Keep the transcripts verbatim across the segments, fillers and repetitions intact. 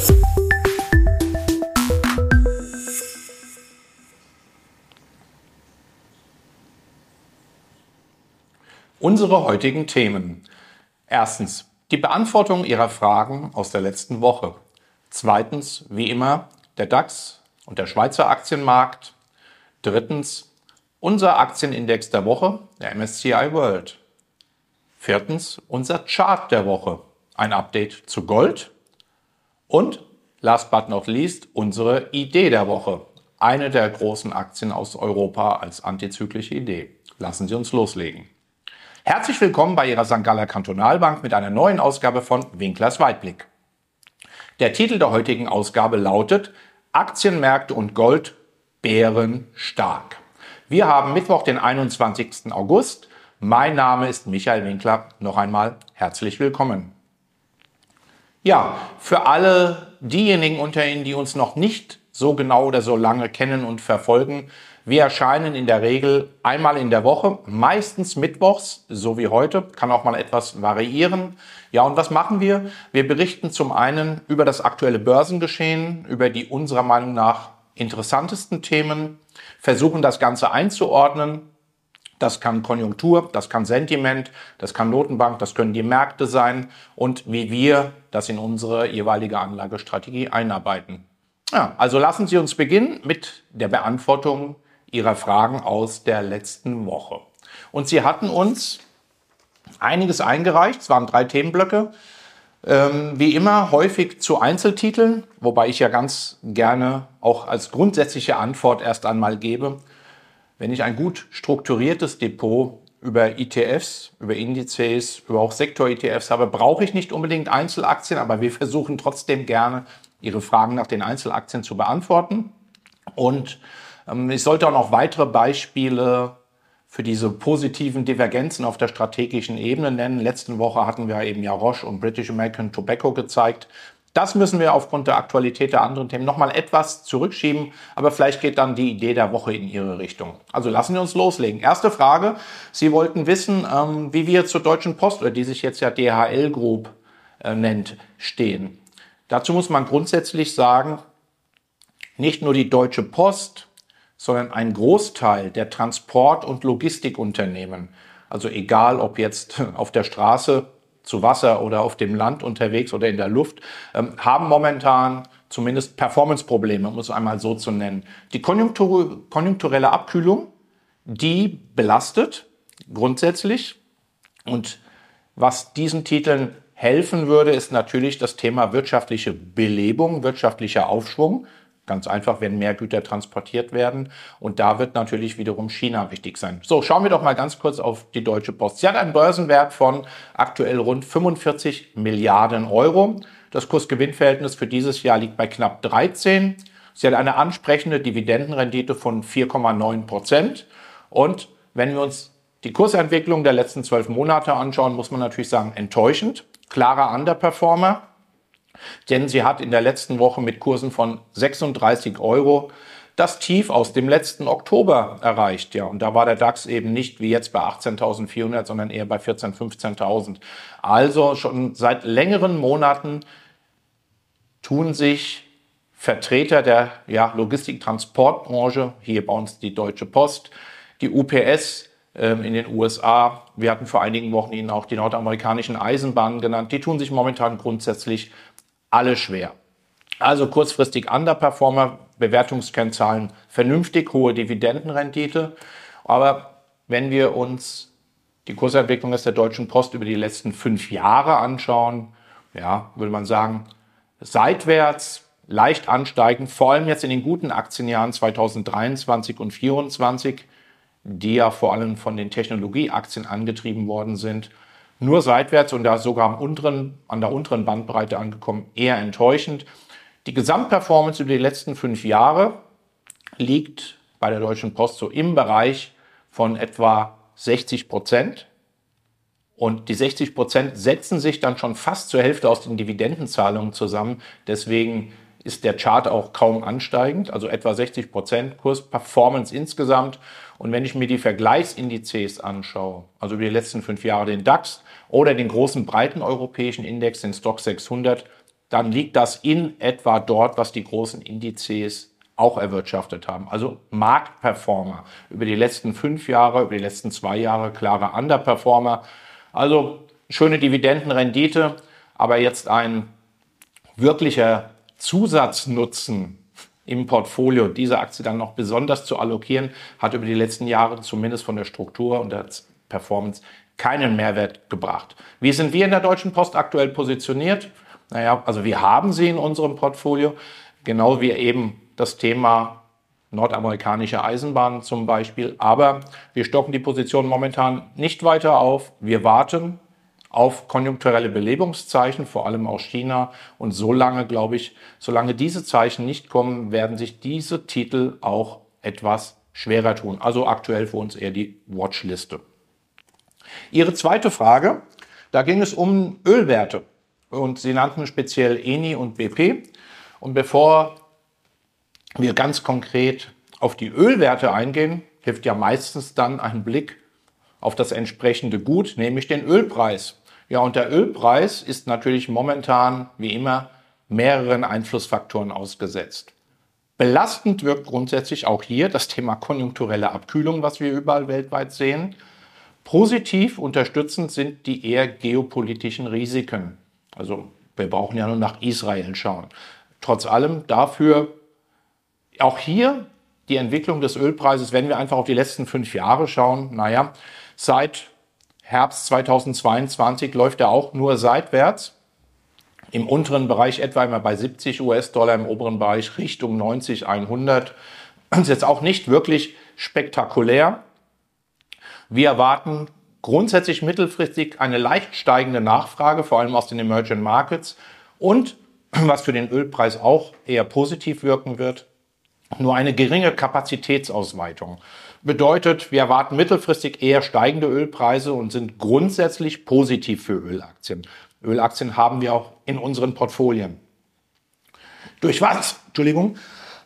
Unsere heutigen Themen. Erstens, die Beantwortung Ihrer Fragen aus der letzten Woche. Zweitens, wie immer, der DAX und der Schweizer Aktienmarkt. Drittens, unser Aktienindex der Woche, der M S C I World. Viertens, unser Chart der Woche, ein Update zu Gold. Und, last but not least, unsere Idee der Woche, eine der großen Aktien aus Europa als antizyklische Idee. Lassen Sie uns loslegen. Herzlich willkommen bei Ihrer Sankt Galler Kantonalbank mit einer neuen Ausgabe von Winklers Weitblick. Der Titel der heutigen Ausgabe lautet Aktienmärkte und Gold bärenstark. Wir haben Mittwoch, den einundzwanzigsten August. Mein Name ist Michael Winkler. Noch einmal herzlich willkommen. Ja, für alle diejenigen unter Ihnen, die uns noch nicht so genau oder so lange kennen und verfolgen, wir erscheinen in der Regel einmal in der Woche, meistens mittwochs, so wie heute, kann auch mal etwas variieren. Ja, und was machen wir? Wir berichten zum einen über das aktuelle Börsengeschehen, über die unserer Meinung nach interessantesten Themen, versuchen das Ganze einzuordnen. Das kann Konjunktur, das kann Sentiment, das kann Notenbank, das können die Märkte sein und wie wir das in unsere jeweilige Anlagestrategie einarbeiten. Ja, also lassen Sie uns beginnen mit der Beantwortung Ihrer Fragen aus der letzten Woche. Und Sie hatten uns einiges eingereicht, es waren drei Themenblöcke, ähm, wie immer häufig zu Einzeltiteln, wobei ich ja ganz gerne auch als grundsätzliche Antwort erst einmal gebe, wenn ich ein gut strukturiertes Depot über E T Fs, über Indizes, über auch Sektor-E T Fs habe, brauche ich nicht unbedingt Einzelaktien, aber wir versuchen trotzdem gerne, Ihre Fragen nach den Einzelaktien zu beantworten. Und ähm, ich sollte auch noch weitere Beispiele für diese positiven Divergenzen auf der strategischen Ebene nennen. Letzte Woche hatten wir eben ja Roche und British American Tobacco gezeigt. Das müssen wir aufgrund der Aktualität der anderen Themen nochmal etwas zurückschieben, aber vielleicht geht dann die Idee der Woche in Ihre Richtung. Also lassen wir uns loslegen. Erste Frage, Sie wollten wissen, ähm, wie wir zur Deutschen Post, oder die sich jetzt ja D H L Group äh, nennt, stehen. Dazu muss man grundsätzlich sagen, nicht nur die Deutsche Post, sondern ein Großteil der Transport- und Logistikunternehmen, also egal ob jetzt auf der Straße, zu Wasser oder auf dem Land unterwegs oder in der Luft, ähm, haben momentan zumindest Performance-Probleme, um es einmal so zu nennen. Die Konjunktur, konjunkturelle Abkühlung, die belastet grundsätzlich. Und was diesen Titeln helfen würde, ist natürlich das Thema wirtschaftliche Belebung, wirtschaftlicher Aufschwung. Ganz einfach, wenn mehr Güter transportiert werden. Und da wird natürlich wiederum China wichtig sein. So, schauen wir doch mal ganz kurz auf die Deutsche Post. Sie hat einen Börsenwert von aktuell rund fünfundvierzig Milliarden Euro. Das Kurs-Gewinn-Verhältnis für dieses Jahr liegt bei knapp dreizehn. Sie hat eine ansprechende Dividendenrendite von vier Komma neun Prozent. Und wenn wir uns die Kursentwicklung der letzten zwölf Monate anschauen, muss man natürlich sagen, enttäuschend. Klarer Underperformer. Denn sie hat in der letzten Woche mit Kursen von sechsunddreißig Euro das Tief aus dem letzten Oktober erreicht. Ja, und da war der DAX eben nicht wie jetzt bei achtzehntausendvierhundert, sondern eher bei vierzehntausend, fünfzehntausend. Also schon seit längeren Monaten tun sich Vertreter der ja, Logistik-Transportbranche, hier bei uns die Deutsche Post, die U P S ähm, in den U S A, wir hatten vor einigen Wochen Ihnen auch die nordamerikanischen Eisenbahnen genannt, die tun sich momentan grundsätzlich alle schwer. Also kurzfristig Underperformer, Bewertungskennzahlen vernünftig, hohe Dividendenrendite. Aber wenn wir uns die Kursentwicklung der Deutschen Post über die letzten fünf Jahre anschauen, ja, würde man sagen, seitwärts, leicht ansteigend, vor allem jetzt in den guten Aktienjahren zweitausenddreiundzwanzig und zweitausendvierundzwanzig, die ja vor allem von den Technologieaktien angetrieben worden sind, nur seitwärts und da sogar am unteren, an der unteren Bandbreite angekommen, eher enttäuschend. Die Gesamtperformance über die letzten fünf Jahre liegt bei der Deutschen Post so im Bereich von etwa sechzig Prozent. Und die sechzig Prozent setzen sich dann schon fast zur Hälfte aus den Dividendenzahlungen zusammen. Deswegen ist der Chart auch kaum ansteigend, also etwa sechzig Prozent Kursperformance insgesamt. Und wenn ich mir die Vergleichsindizes anschaue, also über die letzten fünf Jahre den DAX oder den großen breiten europäischen Index, den Stoxx sechshundert, dann liegt das in etwa dort, was die großen Indizes auch erwirtschaftet haben. Also Marktperformer über die letzten fünf Jahre, über die letzten zwei Jahre klare Underperformer. Also schöne Dividendenrendite, aber jetzt ein wirklicher Zusatznutzen im Portfolio, diese Aktie dann noch besonders zu allokieren, hat über die letzten Jahre zumindest von der Struktur und der Performance keinen Mehrwert gebracht. Wie sind wir in der Deutschen Post aktuell positioniert? Naja, also wir haben sie in unserem Portfolio, genau wie eben das Thema nordamerikanische Eisenbahnen zum Beispiel. Aber wir stocken die Position momentan nicht weiter auf. Wir warten auf konjunkturelle Belebungszeichen, vor allem aus China. Und solange, glaube ich, solange diese Zeichen nicht kommen, werden sich diese Titel auch etwas schwerer tun. Also aktuell für uns eher die Watchliste. Ihre zweite Frage, da ging es um Ölwerte. Und Sie nannten speziell Eni und B P. Und bevor wir ganz konkret auf die Ölwerte eingehen, hilft ja meistens dann ein Blick auf das entsprechende Gut, nämlich den Ölpreis. Ja, und der Ölpreis ist natürlich momentan, wie immer, mehreren Einflussfaktoren ausgesetzt. Belastend wirkt grundsätzlich auch hier das Thema konjunkturelle Abkühlung, was wir überall weltweit sehen. Positiv unterstützend sind die eher geopolitischen Risiken. Also wir brauchen ja nur nach Israel schauen. Trotz allem dafür auch hier die Entwicklung des Ölpreises, wenn wir einfach auf die letzten fünf Jahre schauen, naja, seit Herbst zweitausendzweiundzwanzig läuft er auch nur seitwärts. Im unteren Bereich etwa immer bei siebzig US-Dollar, im oberen Bereich Richtung neunzig, hundert. Das ist jetzt auch nicht wirklich spektakulär. Wir erwarten grundsätzlich mittelfristig eine leicht steigende Nachfrage, vor allem aus den Emerging Markets. Und was für den Ölpreis auch eher positiv wirken wird, nur eine geringe Kapazitätsausweitung. Bedeutet, wir erwarten mittelfristig eher steigende Ölpreise und sind grundsätzlich positiv für Ölaktien. Ölaktien haben wir auch in unseren Portfolien. Durch was, Entschuldigung,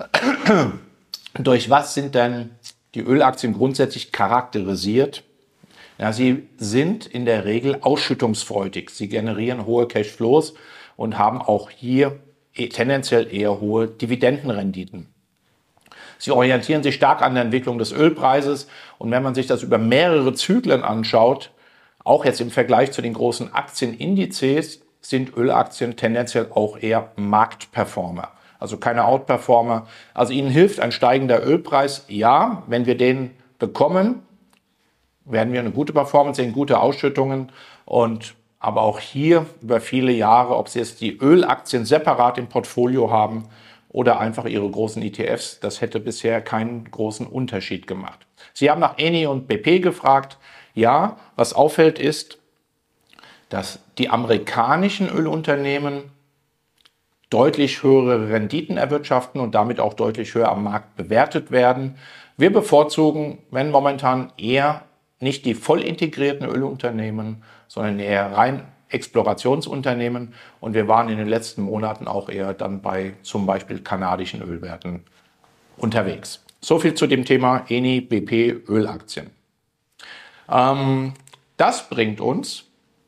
durch was sind denn die Ölaktien grundsätzlich charakterisiert? Ja, sie sind in der Regel ausschüttungsfreudig. Sie generieren hohe Cashflows und haben auch hier tendenziell eher hohe Dividendenrenditen. Sie orientieren sich stark an der Entwicklung des Ölpreises und wenn man sich das über mehrere Zyklen anschaut, auch jetzt im Vergleich zu den großen Aktienindizes, sind Ölaktien tendenziell auch eher Marktperformer, also keine Outperformer. Also ihnen hilft ein steigender Ölpreis, ja, wenn wir den bekommen, werden wir eine gute Performance sehen, gute Ausschüttungen und aber auch hier über viele Jahre, ob Sie jetzt die Ölaktien separat im Portfolio haben oder einfach Ihre großen E T Fs, das hätte bisher keinen großen Unterschied gemacht. Sie haben nach Eni und B P gefragt. Ja, was auffällt ist, dass die amerikanischen Ölunternehmen deutlich höhere Renditen erwirtschaften und damit auch deutlich höher am Markt bewertet werden. Wir bevorzugen, wenn momentan eher nicht die voll integrierten Ölunternehmen, sondern eher rein Explorationsunternehmen und wir waren in den letzten Monaten auch eher dann bei zum Beispiel kanadischen Ölwerten unterwegs. So viel zu dem Thema Eni, B P, Ölaktien. Ähm, das bringt uns,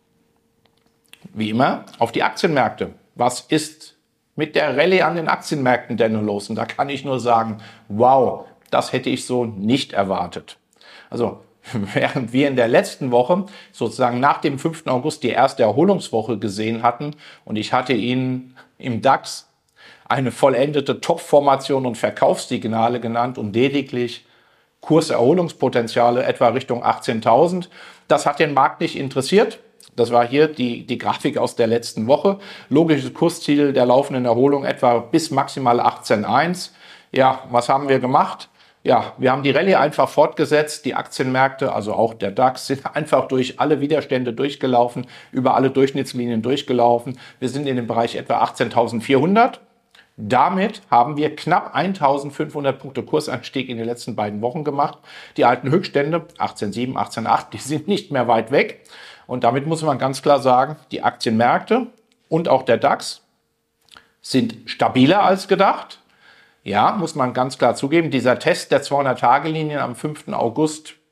wie immer, auf die Aktienmärkte. Was ist mit der Rallye an den Aktienmärkten denn los? Und da kann ich nur sagen, wow, das hätte ich so nicht erwartet. Also während wir in der letzten Woche sozusagen nach dem fünften August die erste Erholungswoche gesehen hatten und ich hatte Ihnen im DAX eine vollendete Top-Formation und Verkaufssignale genannt und lediglich Kurserholungspotenziale etwa Richtung achtzehntausend. Das hat den Markt nicht interessiert. Das war hier die, die Grafik aus der letzten Woche. Logisches Kursziel der laufenden Erholung etwa bis maximal achtzehn Komma eins. Ja, was haben wir gemacht? Ja, wir haben die Rallye einfach fortgesetzt. Die Aktienmärkte, also auch der DAX, sind einfach durch alle Widerstände durchgelaufen, über alle Durchschnittslinien durchgelaufen. Wir sind in dem Bereich etwa achtzehntausendvierhundert. Damit haben wir knapp eintausendfünfhundert Punkte Kursanstieg in den letzten beiden Wochen gemacht. Die alten Höchststände, achtzehn Komma sieben, achtzehn Komma acht, die sind nicht mehr weit weg. Und damit muss man ganz klar sagen, die Aktienmärkte und auch der DAX sind stabiler als gedacht. Ja, muss man ganz klar zugeben, dieser Test der zweihundert-Tage-Linien am fünften August,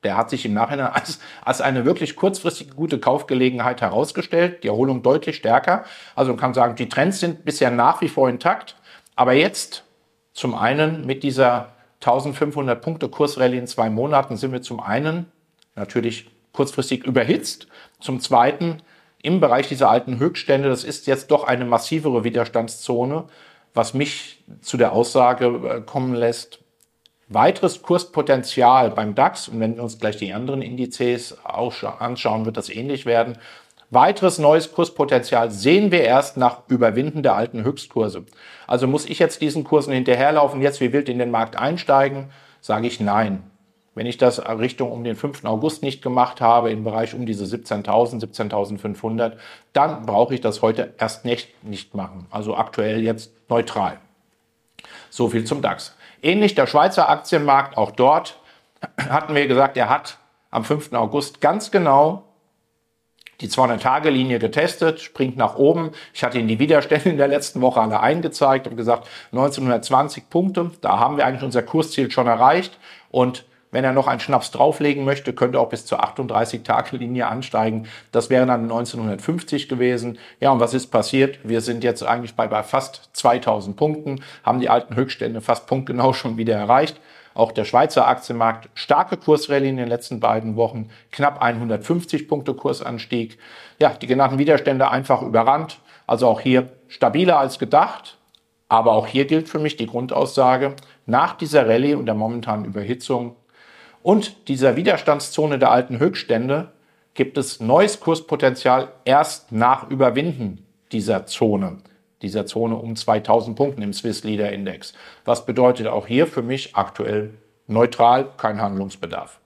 der hat sich im Nachhinein als, als eine wirklich kurzfristige gute Kaufgelegenheit herausgestellt. Die Erholung deutlich stärker. Also man kann sagen, die Trends sind bisher nach wie vor intakt. Aber jetzt zum einen mit dieser eintausendfünfhundert Punkte Kursrallye in zwei Monaten sind wir zum einen natürlich kurzfristig überhitzt. Zum zweiten im Bereich dieser alten Höchststände, das ist jetzt doch eine massivere Widerstandszone, was mich zu der Aussage kommen lässt, weiteres Kurspotenzial beim DAX, und wenn wir uns gleich die anderen Indizes auch anschauen, wird das ähnlich werden. Weiteres neues Kurspotenzial sehen wir erst nach Überwinden der alten Höchstkurse. Also muss ich jetzt diesen Kursen hinterherlaufen, jetzt wie wild in den Markt einsteigen? Sage ich nein. Wenn ich das Richtung um den fünften August nicht gemacht habe, im Bereich um diese siebzehntausend, siebzehntausendfünfhundert, dann brauche ich das heute erst nicht, nicht machen. Also aktuell jetzt neutral. So viel zum DAX. Ähnlich der Schweizer Aktienmarkt, auch dort hatten wir gesagt, er hat am fünften August ganz genau die zweihundert-Tage-Linie getestet, springt nach oben. Ich hatte Ihnen die Widerstände in der letzten Woche alle eingezeigt und gesagt, neunzehnhundertzwanzig Punkte, da haben wir eigentlich unser Kursziel schon erreicht. Und wenn er noch einen Schnaps drauflegen möchte, könnte er auch bis zur achtunddreißig-Tage-Linie ansteigen. Das wäre dann neunzehnhundertfünfzig gewesen. Ja, und was ist passiert? Wir sind jetzt eigentlich bei, bei fast zweitausend Punkten, haben die alten Höchststände fast punktgenau schon wieder erreicht. Auch der Schweizer Aktienmarkt, starke Kursrallye in den letzten beiden Wochen, knapp hundertfünfzig Punkte Kursanstieg. Ja, die genannten Widerstände einfach überrannt. Also auch hier stabiler als gedacht. Aber auch hier gilt für mich die Grundaussage, nach dieser Rallye und der momentanen Überhitzung und dieser Widerstandszone der alten Höchststände gibt es neues Kurspotenzial erst nach Überwinden dieser Zone, dieser Zone um zweitausend Punkten im Swiss Leader Index. Was bedeutet auch hier für mich aktuell neutral, kein Handlungsbedarf.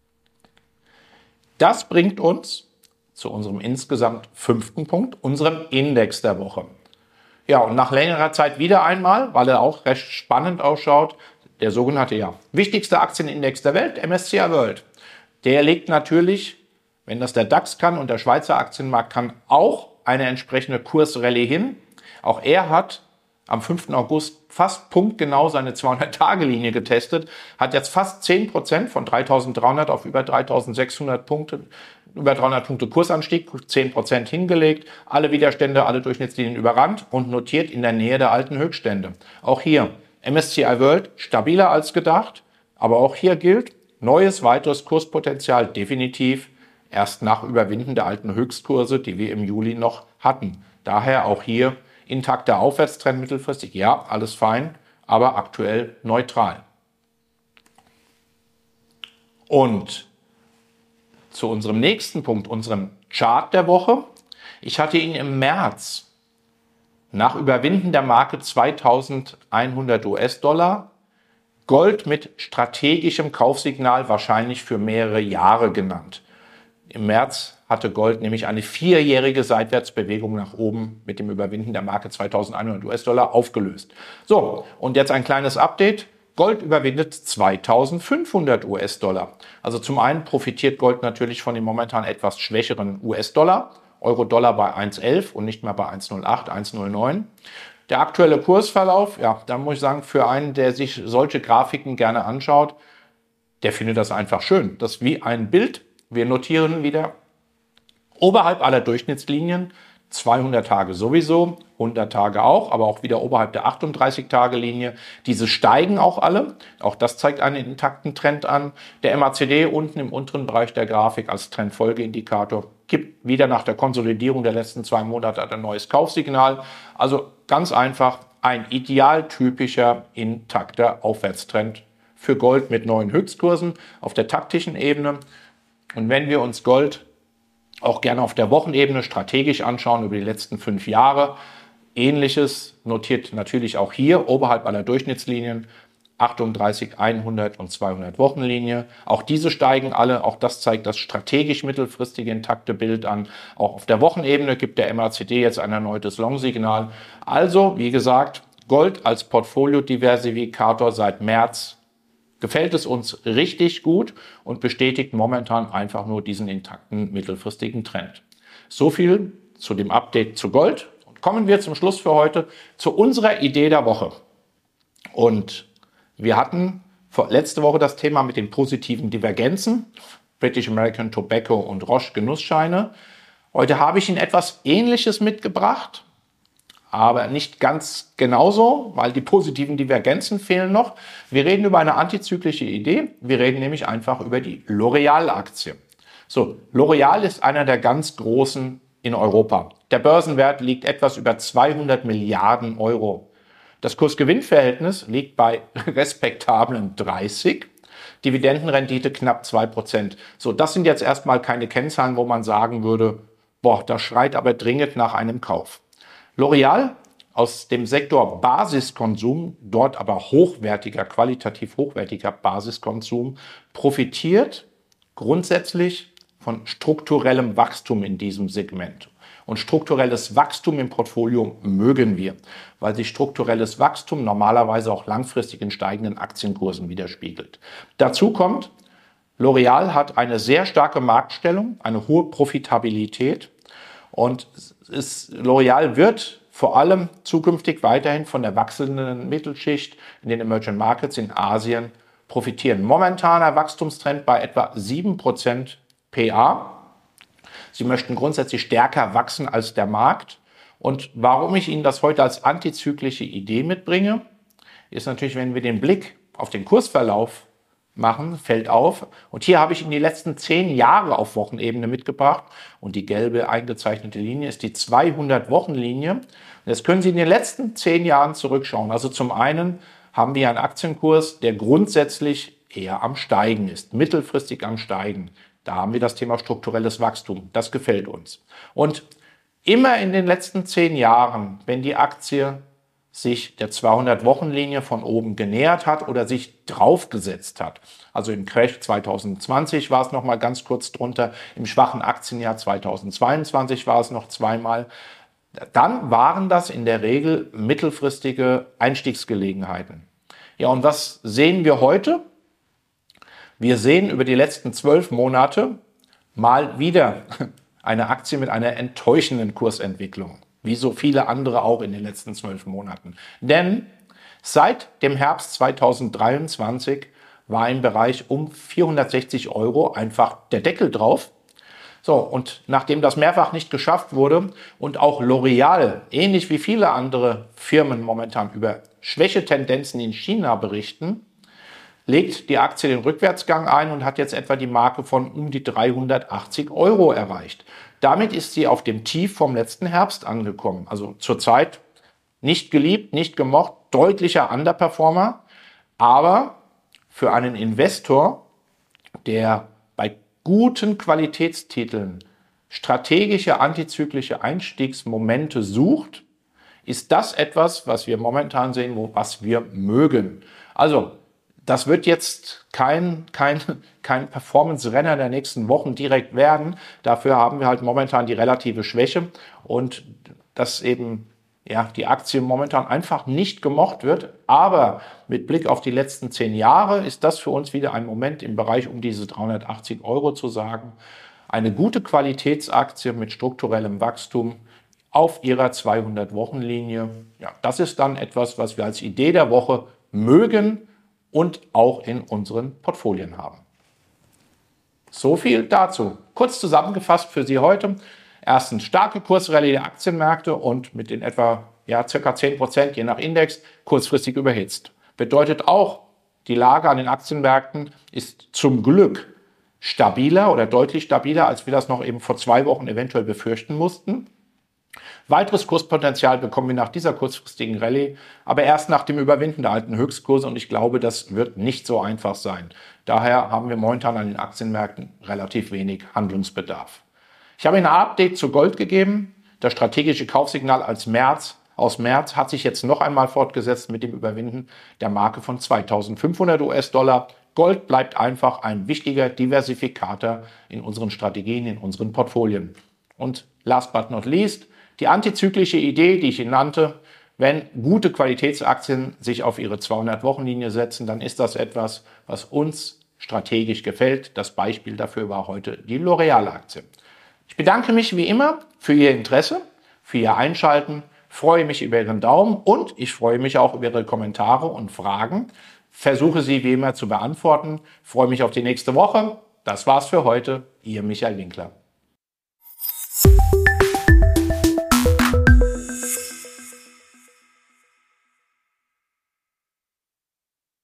Das bringt uns zu unserem insgesamt fünften Punkt, unserem Index der Woche. Ja, und nach längerer Zeit wieder einmal, weil er auch recht spannend ausschaut, der sogenannte, ja, wichtigste Aktienindex der Welt, M S C I World. Der legt natürlich, wenn das der DAX kann und der Schweizer Aktienmarkt kann, auch eine entsprechende Kursrallye hin. Auch er hat am fünften August fast punktgenau seine zweihundert-Tage-Linie getestet, hat jetzt fast zehn Prozent von dreitausenddreihundert auf über dreitausendsechshundert Punkte, über dreihundert Punkte Kursanstieg, zehn Prozent hingelegt, alle Widerstände, alle Durchschnittslinien überrannt und notiert in der Nähe der alten Höchststände. Auch hier M S C I World stabiler als gedacht, aber auch hier gilt, neues, weiteres Kurspotenzial definitiv erst nach Überwinden der alten Höchstkurse, die wir im Juli noch hatten. Daher auch hier intakter Aufwärtstrend mittelfristig, ja, alles fein, aber aktuell neutral. Und zu unserem nächsten Punkt, unserem Chart der Woche. Ich hatte ihn im März nach Überwinden der Marke zweitausendeinhundert US-Dollar Gold mit strategischem Kaufsignal wahrscheinlich für mehrere Jahre genannt. Im März hatte Gold nämlich eine vierjährige Seitwärtsbewegung nach oben mit dem Überwinden der Marke zweitausendeinhundert US-Dollar aufgelöst. So, und jetzt ein kleines Update. Gold überwindet zweitausendfünfhundert US-Dollar. Also zum einen profitiert Gold natürlich von dem momentan etwas schwächeren U S-Dollar. Euro-Dollar bei eins Komma elf und nicht mehr bei eins Komma null acht, eins Komma null neun. Der aktuelle Kursverlauf, ja, da muss ich sagen, für einen, der sich solche Grafiken gerne anschaut, der findet das einfach schön. Das ist wie ein Bild. Wir notieren wieder oberhalb aller Durchschnittslinien, zweihundert Tage sowieso, hundert Tage auch, aber auch wieder oberhalb der achtunddreißig-Tage-Linie. Diese steigen auch alle. Auch das zeigt einen intakten Trend an. Der M A C D unten im unteren Bereich der Grafik als Trendfolgeindikator gibt wieder nach der Konsolidierung der letzten zwei Monate ein neues Kaufsignal. Also ganz einfach ein idealtypischer intakter Aufwärtstrend für Gold mit neuen Höchstkursen auf der taktischen Ebene. Und wenn wir uns Gold auch gerne auf der Wochenebene strategisch anschauen über die letzten fünf Jahre, Ähnliches notiert natürlich auch hier oberhalb aller Durchschnittslinien, achtunddreißig, hundert und zweihundert Wochenlinie. Auch diese steigen alle. Auch das zeigt das strategisch mittelfristige intakte Bild an. Auch auf der Wochenebene gibt der M A C D jetzt ein erneutes Long-Signal. Also, wie gesagt, Gold als Portfolio-Diversifikator seit März gefällt es uns richtig gut und bestätigt momentan einfach nur diesen intakten mittelfristigen Trend. So viel zu dem Update zu Gold. Und kommen wir zum Schluss für heute zu unserer Idee der Woche. Und wir hatten Letzte Woche das Thema mit den positiven Divergenzen, British American Tobacco und Roche Genussscheine. Heute habe ich Ihnen etwas Ähnliches mitgebracht, aber nicht ganz genauso, weil die positiven Divergenzen fehlen noch. Wir reden über eine antizyklische Idee. Wir reden nämlich einfach über die L'Oreal-Aktie. So, L'Oreal ist einer der ganz großen in Europa. Der Börsenwert liegt etwas über zweihundert Milliarden Euro. Das Kurs-Gewinn-Verhältnis liegt bei respektablen dreißig. Dividendenrendite knapp zwei Prozent. So, das sind jetzt erstmal keine Kennzahlen, wo man sagen würde, boah, das schreit aber dringend nach einem Kauf. L'Oreal aus dem Sektor Basiskonsum, dort aber hochwertiger, qualitativ hochwertiger Basiskonsum, profitiert grundsätzlich von strukturellem Wachstum in diesem Segment. Und strukturelles Wachstum im Portfolio mögen wir, weil sich strukturelles Wachstum normalerweise auch langfristig in steigenden Aktienkursen widerspiegelt. Dazu kommt, L'Oreal hat eine sehr starke Marktstellung, eine hohe Profitabilität und L'Oreal wird vor allem zukünftig weiterhin von der wachsenden Mittelschicht in den Emerging Markets in Asien profitieren. Momentaner Wachstumstrend bei etwa sieben Prozent P A. Sie möchten grundsätzlich stärker wachsen als der Markt. Und warum ich Ihnen das heute als antizyklische Idee mitbringe, ist natürlich, wenn wir den Blick auf den Kursverlauf machen, fällt auf. Und hier habe ich Ihnen die letzten zehn Jahre auf Wochenebene mitgebracht. Und die gelbe eingezeichnete Linie ist die zweihundert-Wochen-Linie. Und jetzt können Sie in den letzten zehn Jahren zurückschauen. Also zum einen haben wir einen Aktienkurs, der grundsätzlich eher am Steigen ist, mittelfristig am Steigen. Da haben wir das Thema strukturelles Wachstum. Das gefällt uns. Und immer in den letzten zehn Jahren, wenn die Aktie sich der zweihundert-Wochen-Linie von oben genähert hat oder sich draufgesetzt hat. Also im Crash zwanzig zwanzig war es noch mal ganz kurz drunter, im schwachen Aktienjahr zweitausendzweiundzwanzig war es noch zweimal. Dann waren das in der Regel mittelfristige Einstiegsgelegenheiten. Ja, und was sehen wir heute? Wir sehen über die letzten zwölf Monate mal wieder eine Aktie mit einer enttäuschenden Kursentwicklung, wie so viele andere auch in den letzten zwölf Monaten. Denn seit dem Herbst zweitausenddreiundzwanzig war im Bereich um vierhundertsechzig Euro einfach der Deckel drauf. So, und nachdem das mehrfach nicht geschafft wurde und auch L'Oreal, ähnlich wie viele andere Firmen momentan über Schwächetendenzen in China berichten, legt die Aktie den Rückwärtsgang ein und hat jetzt etwa die Marke von um die dreihundertachtzig Euro erreicht. Damit ist sie auf dem Tief vom letzten Herbst angekommen. Also zurzeit nicht geliebt, nicht gemocht, deutlicher Underperformer. Aber für einen Investor, der bei guten Qualitätstiteln strategische antizyklische Einstiegsmomente sucht, ist das etwas, was wir momentan sehen, was wir mögen. Also das wird jetzt kein, kein, kein Performance-Renner der nächsten Wochen direkt werden. Dafür haben wir halt momentan die relative Schwäche und dass eben ja, die Aktie momentan einfach nicht gemocht wird. Aber mit Blick auf die letzten zehn Jahre ist das für uns wieder ein Moment im Bereich um diese dreihundertachtzig Euro zu sagen. Eine gute Qualitätsaktie mit strukturellem Wachstum auf ihrer zweihundert-Wochen-Linie. Ja, das ist dann etwas, was wir als Idee der Woche mögen und auch in unseren Portfolien haben. So viel dazu. Kurz zusammengefasst für Sie heute. Erstens starke Kursrallye der Aktienmärkte und mit den etwa ja, ca. zehn Prozent je nach Index kurzfristig überhitzt. Bedeutet auch, die Lage an den Aktienmärkten ist zum Glück stabiler oder deutlich stabiler, als wir das noch eben vor zwei Wochen eventuell befürchten mussten. Weiteres Kurspotenzial bekommen wir nach dieser kurzfristigen Rallye, aber erst nach dem Überwinden der alten Höchstkurse und ich glaube, das wird nicht so einfach sein. Daher haben wir momentan an den Aktienmärkten relativ wenig Handlungsbedarf. Ich habe Ihnen ein Update zu Gold gegeben. Das strategische Kaufsignal als März, aus März hat sich jetzt noch einmal fortgesetzt mit dem Überwinden der Marke von zweitausendfünfhundert US-Dollar. Gold bleibt einfach ein wichtiger Diversifikator in unseren Strategien, in unseren Portfolien. Und last but not least, die antizyklische Idee, die ich Ihnen nannte, wenn gute Qualitätsaktien sich auf ihre zweihundert-Wochen-Linie setzen, dann ist das etwas, was uns strategisch gefällt. Das Beispiel dafür war heute die L'Oreal-Aktie. Ich bedanke mich wie immer für Ihr Interesse, für Ihr Einschalten, freue mich über Ihren Daumen und ich freue mich auch über Ihre Kommentare und Fragen. versuche sie wie immer zu beantworten. Freue mich auf die nächste Woche. Das war's für heute. Ihr Michael Winkler.